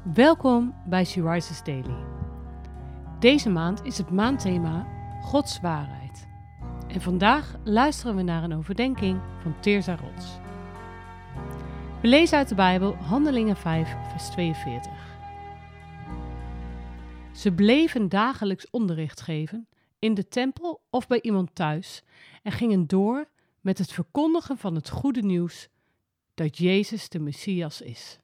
Welkom bij She Rises Daily. Deze maand is het maandthema Gods waarheid. En vandaag luisteren we naar een overdenking van Teerza Rots. We lezen uit de Bijbel Handelingen 5, vers 42. Ze bleven dagelijks onderricht geven in de tempel of bij iemand thuis en gingen door met het verkondigen van het goede nieuws dat Jezus de Messias is.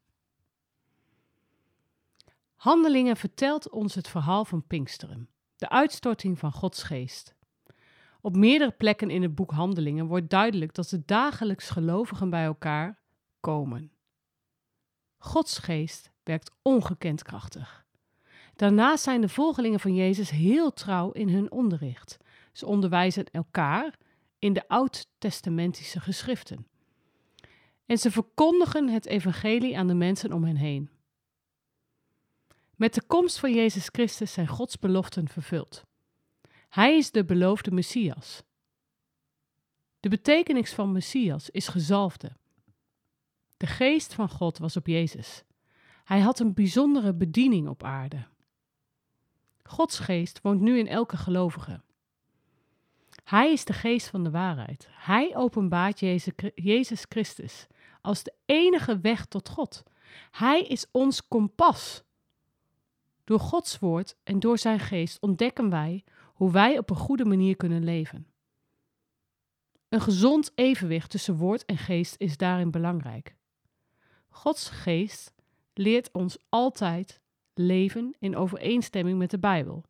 Handelingen vertelt ons het verhaal van Pinksteren, de uitstorting van Gods geest. Op meerdere plekken in het boek Handelingen wordt duidelijk dat de dagelijks gelovigen bij elkaar komen. Gods geest werkt ongekend krachtig. Daarnaast zijn de volgelingen van Jezus heel trouw in hun onderricht. Ze onderwijzen elkaar in de oud-testamentische geschriften. En ze verkondigen het evangelie aan de mensen om hen heen. Met de komst van Jezus Christus zijn Gods beloften vervuld. Hij is de beloofde Messias. De betekenis van Messias is gezalfde. De geest van God was op Jezus. Hij had een bijzondere bediening op aarde. Gods geest woont nu in elke gelovige. Hij is de geest van de waarheid. Hij openbaart Jezus Christus als de enige weg tot God. Hij is ons kompas. Door Gods woord en door zijn geest ontdekken wij hoe wij op een goede manier kunnen leven. Een gezond evenwicht tussen woord en geest is daarin belangrijk. Gods geest leert ons altijd leven in overeenstemming met de Bijbel.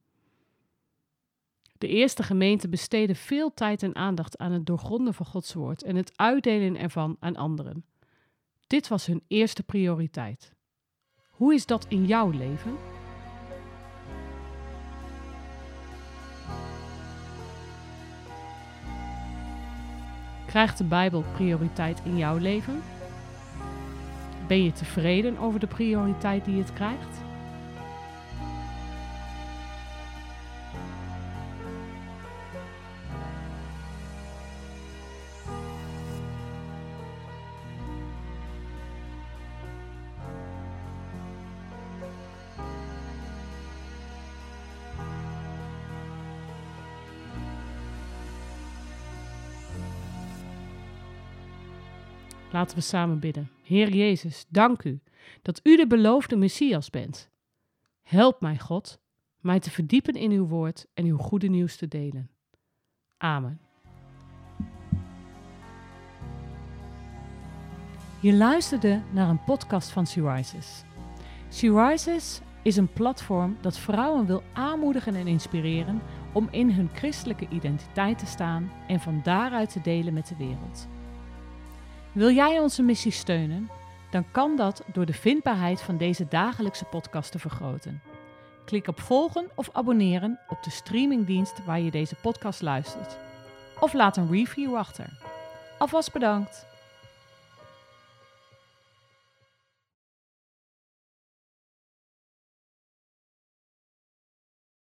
De eerste gemeente besteedde veel tijd en aandacht aan het doorgronden van Gods woord en het uitdelen ervan aan anderen. Dit was hun eerste prioriteit. Hoe is dat in jouw leven? Krijgt de Bijbel prioriteit in jouw leven? Ben je tevreden over de prioriteit die het krijgt? Laten we samen bidden. Heer Jezus, dank u dat u de beloofde Messias bent. Help mij, God, mij te verdiepen in uw woord en uw goede nieuws te delen. Amen. Je luisterde naar een podcast van She Rises. She Rises is een platform dat vrouwen wil aanmoedigen en inspireren om in hun christelijke identiteit te staan en van daaruit te delen met de wereld. Wil jij onze missie steunen? Dan kan dat door de vindbaarheid van deze dagelijkse podcast te vergroten. Klik op volgen of abonneren op de streamingdienst waar je deze podcast luistert. Of laat een review achter. Alvast bedankt!